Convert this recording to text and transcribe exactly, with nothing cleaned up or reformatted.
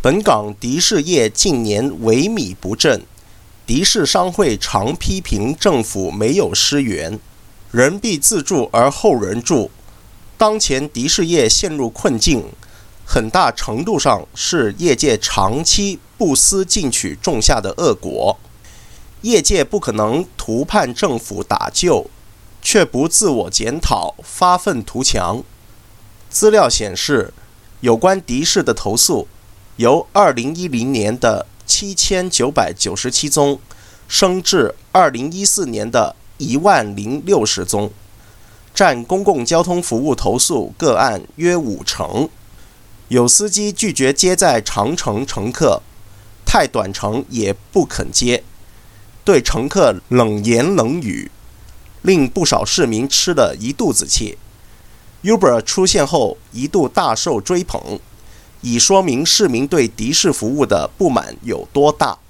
本港的士业近年萎靡不振，的士商会常批评政府没有支援，人必自助而后人助。当前的士业陷入困境，很大程度上是业界长期不思进取种下的恶果。业界不可能图盼政府打救，却不自我检讨，发愤图强。资料显示，有关的士的投诉由二零一零年的七千九百九十七宗升至二零一四年的一万零六十宗，占公共交通服务投诉个案约五成。有司机拒绝接载长程乘客，太短程也不肯接，对乘客冷言冷语，令不少市民吃了一肚子气。Uber 出现后一度大受追捧，以说明市民对的士服务的不满有多大。